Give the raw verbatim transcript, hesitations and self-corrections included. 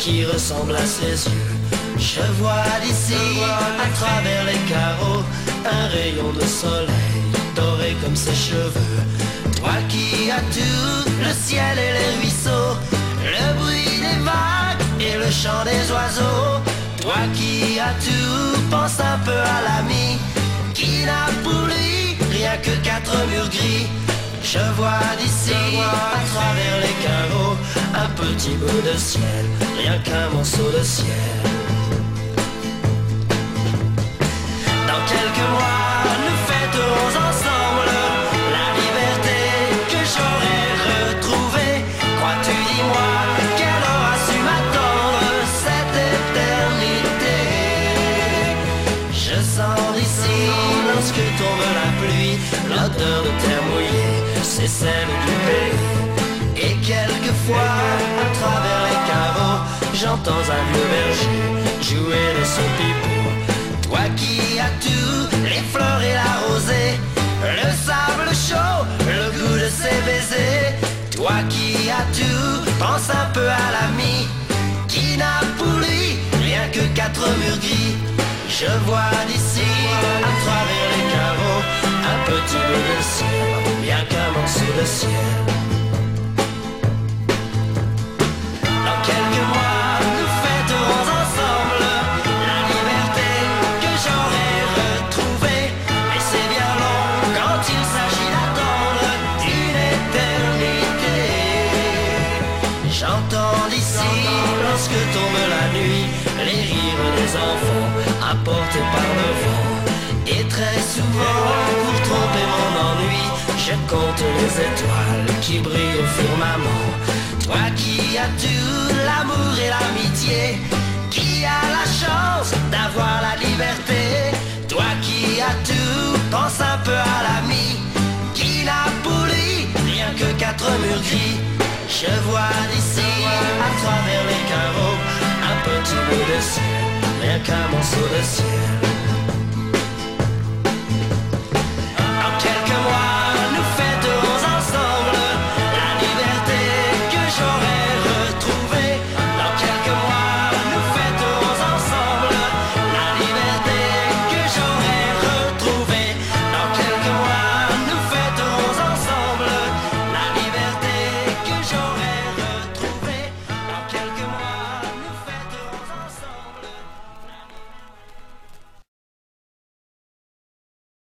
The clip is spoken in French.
qui ressemble à ses yeux. Je vois d'ici, à travers les carreaux, un rayon de soleil doré comme ses cheveux. Toi qui as tout, le ciel et les ruisseaux, le bruit des vagues et le chant des oiseaux. Toi qui as tout, pense un peu à l'ami qui n'a pour lui rien que quatre murs gris. Je vois d'ici, à travers les carreaux, un petit bout de ciel, rien qu'un morceau de ciel. Dans quelques mois, nous fêterons ensemble la liberté que j'aurai retrouvée. Crois-tu, dis-moi, qu'elle aura su m'attendre cette éternité? Je sens d'ici, lorsque tombe la pluie, l'odeur de terre mouillée, c'est celle du pays. Et quelquefois, à travers les carreaux, j'entends un vieux berger jouer de son pipeau. Toi qui as tout, les fleurs et la rosée, le sable chaud, le goût de ses baisers. Toi qui as tout, pense un peu à l'ami qui n'a pour lui rien que quatre murs gris. Je vois d'ici, à travers les carreaux, un petit bout de ciel, rien qu'un morceau de ciel. Dans quelques mois, nous fêterons ensemble la liberté que j'aurai retrouvée. Mais c'est bien long quand il s'agit d'attendre une éternité. J'entends d'ici, lorsque tombe la nuit, les rires des enfants apportés par le vent. Et très souvent, pour tromper mon ennui, je compte les étoiles qui brillent au firmament. Toi qui as tout, l'amour et l'amitié, qui a la chance d'avoir la liberté. Toi qui as tout, pense un peu à l'ami qui n'a pour lui rien que quatre murs gris. Je vois d'ici, à travers les carreaux, un petit bout de ciel, rien qu'un morceau de ciel.